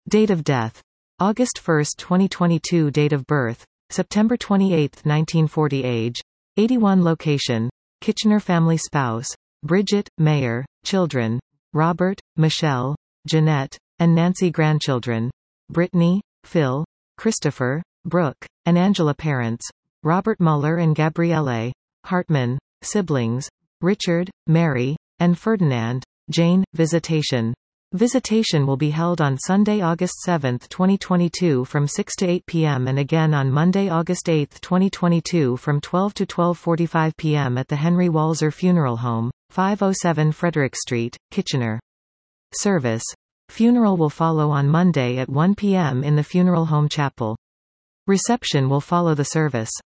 Date of death: August 1, 2022. Date of birth: September 28, 1940. Age: 81. Location: Kitchener. Family: spouse: Bridget, Mayer. Children: Robert, Michelle, Jeanette, and Nancy. Grandchildren: Brittany, Phil, Christopher, Brooke, and Angela. Parents: Robert Muller and Gabrielle Hartman. Siblings: Richard, Mary, and Ferdinand. Jane. Visitation: Visitation will be held on Sunday, August 7, 2022 from 6 to 8 p.m. and again on Monday, August 8, 2022 from 12 to 12:45 p.m. at the Henry Walser Funeral Home, 507 Frederick Street, Kitchener. Service: Funeral will follow on Monday at 1 p.m. in the funeral home chapel. Reception will follow the service.